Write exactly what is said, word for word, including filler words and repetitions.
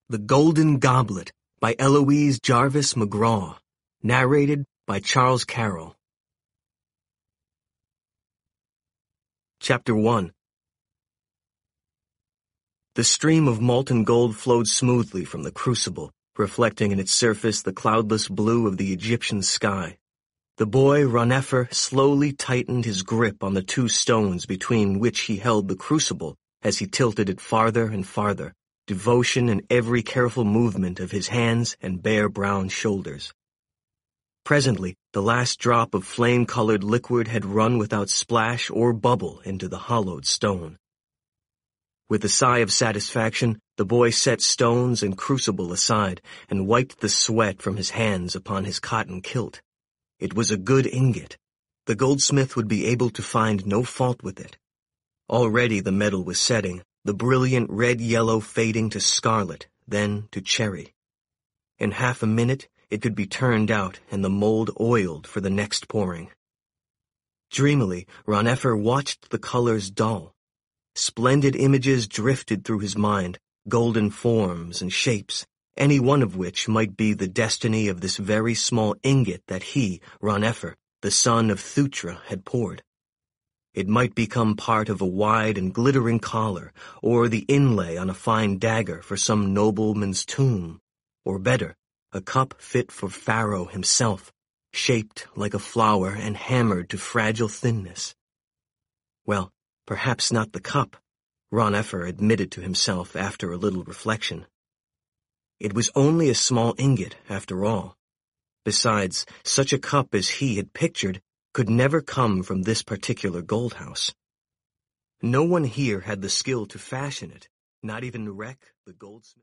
The Golden Goblet by Eloise Jarvis McGraw. Narrated by Charles Carroll. Chapter one. The stream of molten gold flowed smoothly from the crucible, reflecting in its surface the cloudless blue of the Egyptian sky. The boy, Ron-Efer, slowly tightened his grip on the two stones between which he held the crucible as he tilted it farther and farther, devotion in every careful movement of his hands and bare brown shoulders. Presently, the last drop of flame-colored liquid had run without splash or bubble into the hollowed stone. With a sigh of satisfaction, the boy set stones and crucible aside and wiped the sweat from his hands upon his cotton kilt. It was a good ingot. The goldsmith would be able to find no fault with it. Already the metal was setting, the brilliant red-yellow fading to scarlet, then to cherry. In half a minute, it could be turned out and the mold oiled for the next pouring. Dreamily, Ron-Efer watched the colors dull. Splendid images drifted through his mind, golden forms and shapes, any one of which might be the destiny of this very small ingot that he, Ron-Efer, the son of Thutra, had poured. It might become part of a wide and glittering collar, or the inlay on a fine dagger for some nobleman's tomb, or better, a cup fit for Pharaoh himself, shaped like a flower and hammered to fragile thinness. Well, perhaps not the cup, Ron-Efer admitted to himself after a little reflection. It was only a small ingot, after all. Besides, such a cup as he had pictured could never come from this particular gold house. No one here had the skill to fashion it, not even Nurek, the goldsmith.